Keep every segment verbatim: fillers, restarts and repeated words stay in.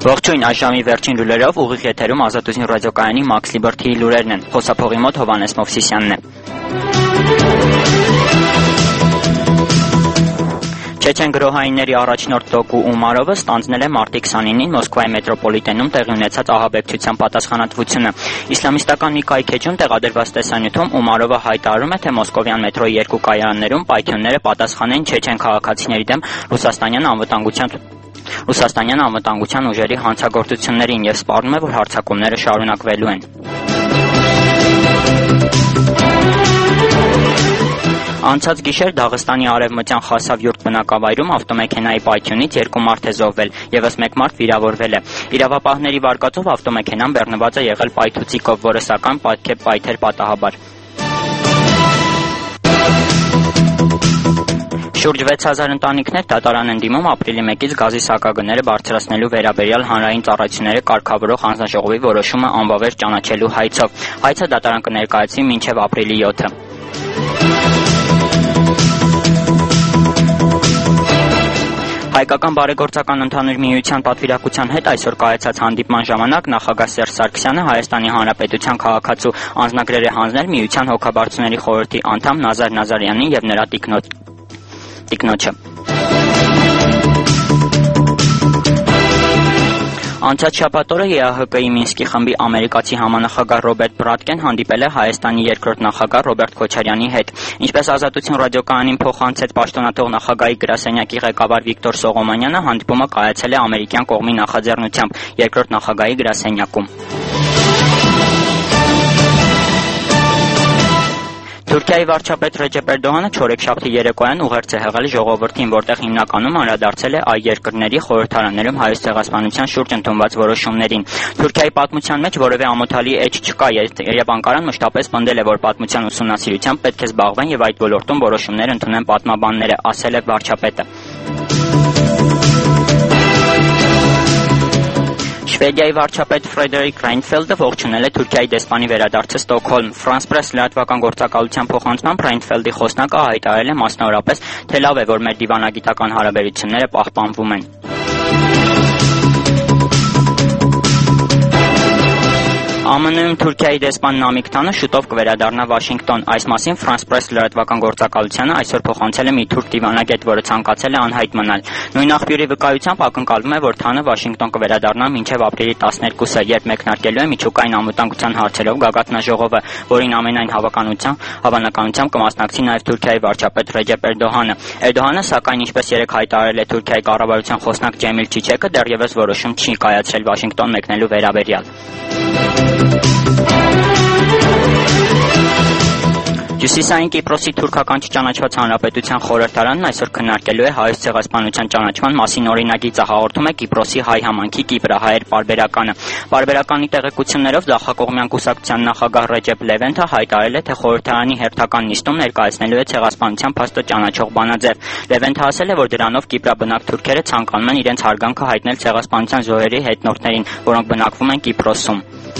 Ողջույն, այժմի վերջին լուրերով ուղիղ եթերում Ազատություն ռադիոկայանի Մաքս Լիբերթիի լուրերն են։ Խոսափողի մոտ Հովհաննես Մովսիսյանն է։ Չեչեն գրոհայինների առաջնորդ Դոկու Ումարովը ստանձնել է մարտի քսանինին Մոսկվայի մետրոպոլիտենում տեղի ունեցած ահաբեկչության պատասխանատվությունը։ Իսլամիստական մի կայքեջում տեղադրված տեսանյութում Ումարովը հայտարարում է, թե մոսկովյան մետրոյի երկու կայաններում պայթյունները պատասխան են չեչեն քաղաքացիների դեմ ռուսաստանյան անվտանգության Ռուսաստանյան անվտանգության ուժերի հանցագործություններին և սպառնում է, որ հարձակումները շարունակվելու են։ Անցած գիշեր Դաղստանի արևմտյան Խասավյուրտ բնակավայրում ավտոմեքենայի պայթյունից երկու մարդ է զոհվել, ևս մեկ մարդ վիրավորվել է։ Իրավապահների վարկածով ավտոմեքենան բեռնված է եղել պայթուցիկով, որը սակայն պետք է պայթեր պատահաբար։ Շուրջ վեց հազար ընտանիքներ դատարան են դիմում ապրիլի մեկից գազի սակագները բարձրացնելու վերաբերյալ հանրային ծառայությունները կարգավորող հանձնաժողովի որոշումը անվավեր ճանաչելու հայցով։ Հայցը դատարան կներկայացվի մինչև ապրիլի յոթը։ Հայկական բարեգործական ընդհանուր միության պատվիրակության հետ այսօր կայացած հանդիպման ժամանակ նախագահ Սերժ Սարգսյանը Հայաստանի Հանրապետության քաղաքացու անձնագրեր է հանձնել միության հոգաբարձուների խորհրդի անդամ Նազար Նազարյանին և նրա տիկնոջը։ Անցած շաբաթ օրը Է Ա Հ Կ-ի Մինսկի խմբի ամերիկացի համանախագահ Ռոբերտ Բրատկեն հանդիպել է Հայաստանի երկրորդ նախագահ Ռոբերտ Քոչարյանի հետ։ Ինչպես Ազատություն ռադիոկայանին փոխանցեց պաշտոնաթող նախագահի գրասենյակի ղեկավար Վիկտոր Սողոմանյանը, հանդիպումը կայացել է ամերիկյան կողմի նախաձեռնությամբ երկրորդ նախագահի գրասենյակում։ Թուրքիայի վարչապետ Ռեջեփ Էրդողանը չորեքշաբթի երեկոյան ուղերձ է եղել ժողովրդին, որտեղ հիմնականում անդրադարձել է այ երկրների խորհրդարաններում Հայոց ցեղասպանության շուրջ ընդունված որոշումներին։ Թուրքիայի պատմության մեջ որևէ ամոթալի էջ չկա, եւ Անկարան մշտապես պնդել է, որ պատմության ուսումնասիրությամբ պետք է զբաղվեն եւ այդ ոլորտում որոշումներ ընդունեն պատմաբանները, ասել է վարչապետը։ Շվեդիայի վարչապետ Ֆրեդերիկ Ռայնֆելդը ողջունել է Թուրքիայի դեսպանի վերադարձը Ստոկհոլմ։ France Press լրատվական գործակալության փոխանցմամբ Ռայնֆելդի խոսնակը հայտարարել է մասնավորապես, թե լավ է, որ մեր դիվանագիտական հարաբերությունները պահպանվում են։ Ամն Իում Թուրքիայի դեսպան Նամիկ Թանը շուտով կվերադառնա Վաշինգտոն։ Այս մասին France Press լրատվական գործակալությանը այսօր փոխանցել է մի թուրք դիվանագետ, որը ցանկացել է անհայտ մնալ։ Նույն աղբյուրի վկայությամբ ակնկալվում է, որ Թանը Վաշինգտոն կվերադառնա մինչև ապրիլի տասներկուսը, երբ մեկնարկելու է միջուկային անվտանգության հարցերով գագաթնաժողովը, որին ամենայն հավանականությամբ կմասնակցի նաև Թուրքիայի վարչապետ Ռեջեփ Էրդողանը։ Էրդողանը, սակայն, ինչպես երեկ հայտարարել է Թուրքիայի կառավարության խոսնակ Ջեմիլ Չիչեկը, դեռևս որոշում չի կայացրել Վաշինգտոն մեկնելու վերաբերյալ։ Հյուսիսային Կիպրոսի թուրքական չճանաչված հանրապետության խորհրդարանն այսօր քննարկելու է Հայոց ցեղասպանության ճանաչման մասին օրինագիծը, հաղորդում է Կիպրոսի հայ համայնքի կիպրահայեր պարբերականը։ Պարբերականի տեղեկություններով ձախակողմյան կուսակցության նախագահ Ռեջեփ Լևենթը հայտարարել է, թե խորհրդարանի հերթական նիստում ներկայացնելու է ցեղասպանության փաստը ճանաչող բանաձև։ Լևենթը ասել է, որ դրանով կիպրաբնակ թուրքերը ցանկանում են իրենց հարգանքը հայտնել ցեղասպանության զոհերի հետնորդներին, որոնք բնակվում են Կիպրոսում։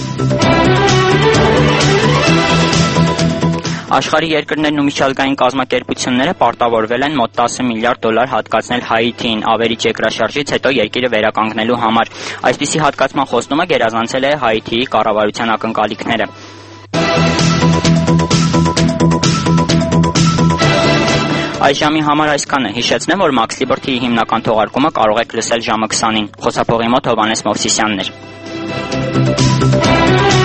Աշխարհի երկրներն ու միջազգային կազմակերպությունները պարտավորվել են մոտ տասը միլիարդ դոլար հատկացնել Հայիթիին ավերիչ երկրաշարժից հետո երկիրը վերականգնելու համար։ Այսպիսի հատկացման խոստումը գերազանցել է Հայիթիի կառավարության ակնկալիքները։ Այժմի համար այսքանը։ Հիշեցնեմ, որ Մաքս Լիբերթիի հիմնական թողարկումը կարող եք լսել ժամը քսանին։ Խոսափողի մոտ Հովհաննես Մովսիսյանն էր։